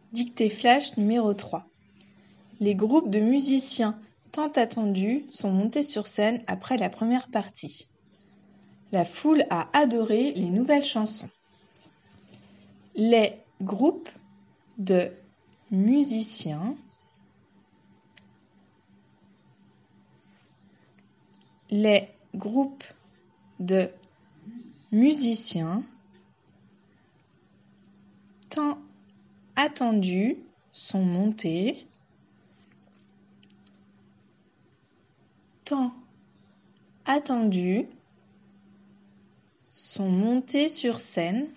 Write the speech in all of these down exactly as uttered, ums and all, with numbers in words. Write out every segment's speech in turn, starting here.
Dictée flash numéro trois. Les groupes de musiciens tant attendus sont montés sur scène après la première partie. La foule a adoré les nouvelles chansons. Les groupes de musiciens Les groupes de musiciens tant attendus sont montés tant attendus sont montés sur scène.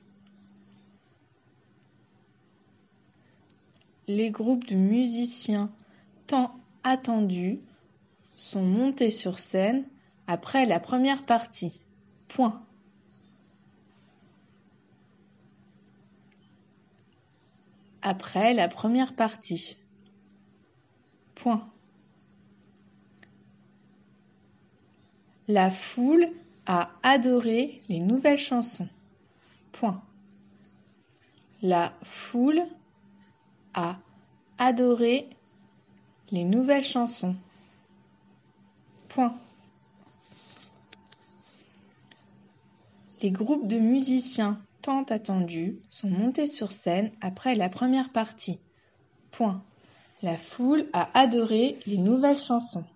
Les groupes de musiciens tant attendus sont montés sur scène après la première partie. Point. Après la première partie. Point. La foule a adoré les nouvelles chansons. Point. La foule a adoré les nouvelles chansons. Point. Les groupes de musiciens tant attendus sont montés sur scène après la première partie. Point. La foule a adoré les nouvelles chansons.